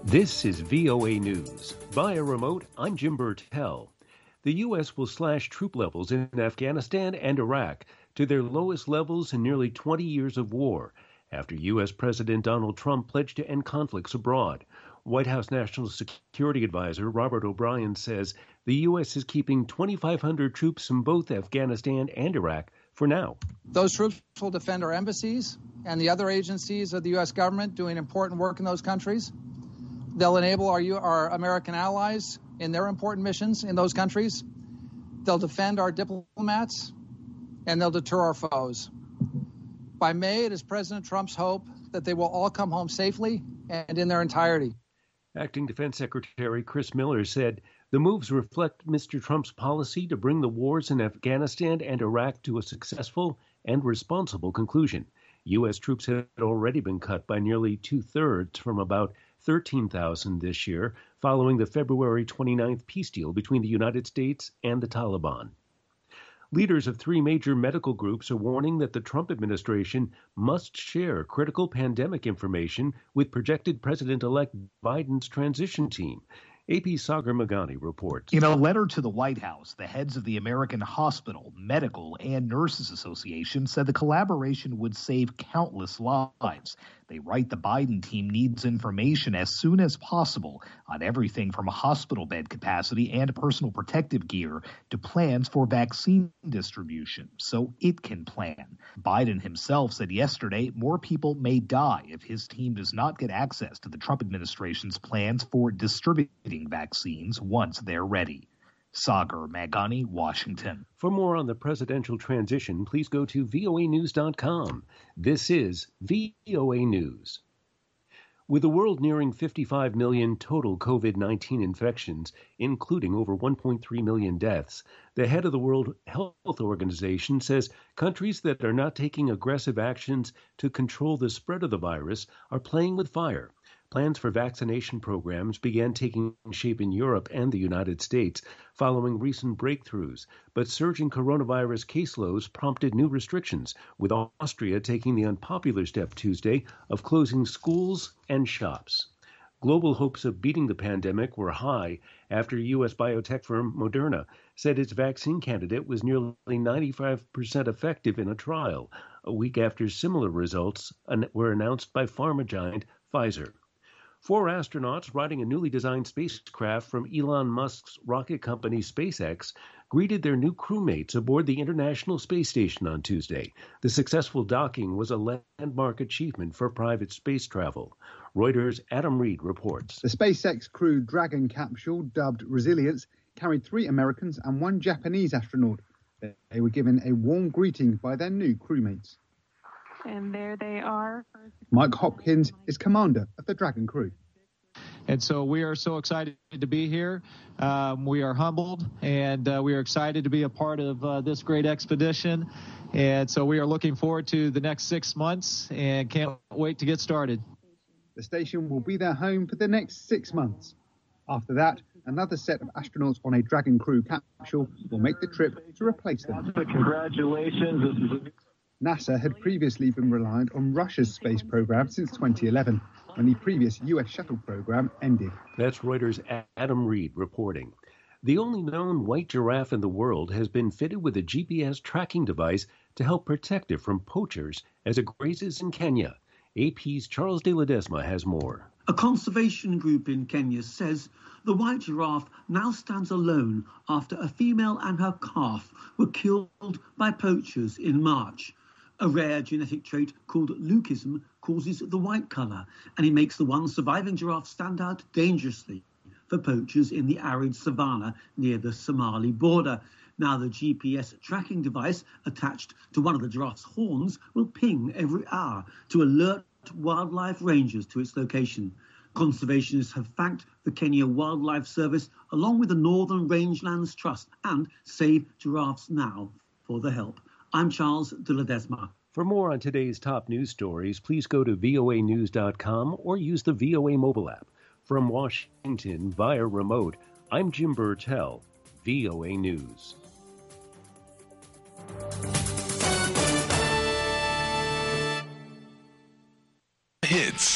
This is VOA News. Via remote, I'm Jim Burtell. The U.S. will slash troop levels in Afghanistan and Iraq to their lowest levels in nearly 20 years of war, after U.S. President Donald Trump pledged to end conflicts abroad. White House National Security Advisor Robert O'Brien says the U.S. is keeping 2,500 troops in both Afghanistan and Iraq for now. Those troops will defend our embassies and the other agencies of the U.S. government doing important work in those countries. They'll enable our American allies in their important missions in those countries. They'll defend our diplomats, and they'll deter our foes. By May, it is President Trump's hope that they will all come home safely and in their entirety. Acting Defense Secretary Chris Miller said the moves reflect Mr. Trump's policy to bring the wars in Afghanistan and Iraq to a successful and responsible conclusion. U.S. troops had already been cut by nearly two-thirds from about 13,000 this year, following the February 29th peace deal between the United States and the Taliban. Leaders of three major medical groups are warning that the Trump administration must share critical pandemic information with projected President-elect Biden's transition team. AP Sagar Meghani reports. In a letter to the White House, the heads of the American Hospital, Medical, and Nurses Association said the collaboration would save countless lives. They write the Biden team needs information as soon as possible on everything from hospital bed capacity and personal protective gear to plans for vaccine distribution, so it can plan. Biden himself said yesterday more people may die if his team does not get access to the Trump administration's plans for distributing vaccines once they're ready. Sagar Meghani, Washington. For more on the presidential transition, please go to voanews.com. This is VOA News. With the world nearing 55 million total COVID-19 infections, including over 1.3 million deaths, the head of the World Health Organization says countries that are not taking aggressive actions to control the spread of the virus are playing with fire. Plans for vaccination programs began taking shape in Europe and the United States following recent breakthroughs, but surging coronavirus caseloads prompted new restrictions, with Austria taking the unpopular step Tuesday of closing schools and shops. Global hopes of beating the pandemic were high after U.S. biotech firm Moderna said its vaccine candidate was nearly 95% effective in a trial, a week after similar results were announced by pharma giant Pfizer. 4 astronauts riding a newly designed spacecraft from Elon Musk's rocket company SpaceX greeted their new crewmates aboard the International Space Station on Tuesday. The successful docking was a landmark achievement for private space travel. Reuters' Adam Reed reports. The SpaceX Crew Dragon capsule, dubbed Resilience, carried 3 Americans and 1 Japanese astronaut. They were given a warm greeting by their new crewmates. And there they are. Mike Hopkins is commander of the Dragon crew. And so we are so excited to be here. We are humbled, and we are excited to be a part of this great expedition. And so we are looking forward to the next 6 months and can't wait to get started. The station will be their home for the next 6 months. After that, another set of astronauts on a Dragon crew capsule will make the trip to replace them. Congratulations. NASA had previously been reliant on Russia's space program since 2011, when the previous U.S. shuttle program ended. That's Reuters' Adam Reed reporting. The only known white giraffe in the world has been fitted with a GPS tracking device to help protect it from poachers as it grazes in Kenya. AP's Charles de Ledesma has more. A conservation group in Kenya says the white giraffe now stands alone after a female and her calf were killed by poachers in March. A rare genetic trait called leucism causes the white colour, and it makes the one surviving giraffe stand out dangerously for poachers in the arid savannah near the Somali border. Now the GPS tracking device attached to one of the giraffe's horns will ping every hour to alert wildlife rangers to its location. Conservationists have thanked the Kenya Wildlife Service along with the Northern Rangelands Trust and Save Giraffes Now for the help. I'm Charles de Ledesma. For more on today's top news stories, please go to voanews.com or use the VOA mobile app. From Washington via remote, I'm Jim Burtell, VOA News. Hits.